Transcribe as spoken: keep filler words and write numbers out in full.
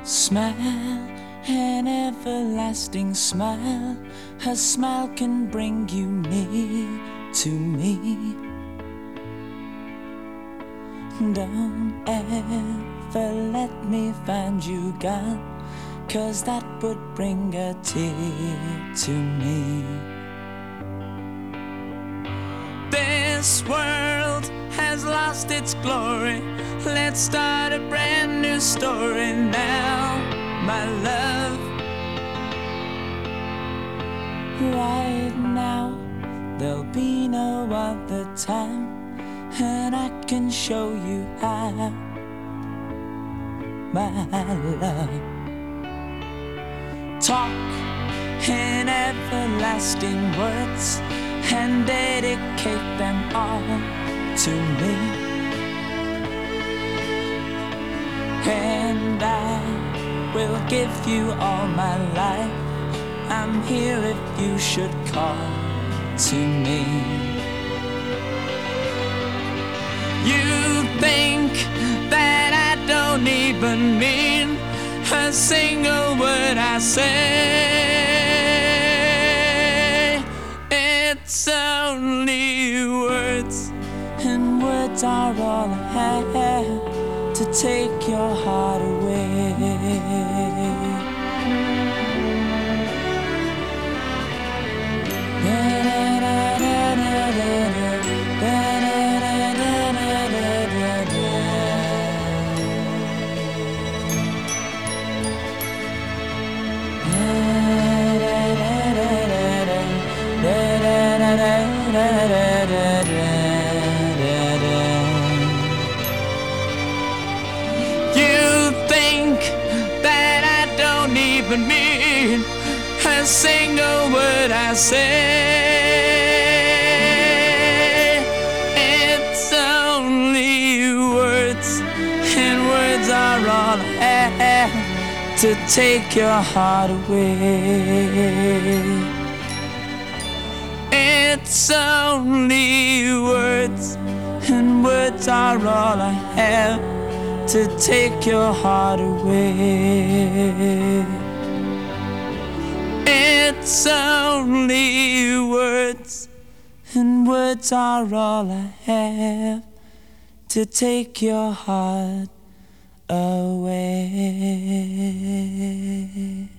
Smile, an everlasting smile. Her smile can bring you near to me. Don't ever let me find you gone, 'cause that would bring a tear to me. This world has lost its glory. Let's start a brand new story now, my love. Right now, there'll be no other time, and I can show you how, my love. Talk in everlasting words and dedicate them all to me, and I will give you all my life. I'm here if you should call to me. You think that I don't even mean a single word I say. It's only words, and words are all I have to take your heart away. You think that I don't even mean a single word I say. It's only words, and words are all I have to take your heart away. It's only words, and words are all I have to take your heart away. It's only words, and words are all I have to take your heart away.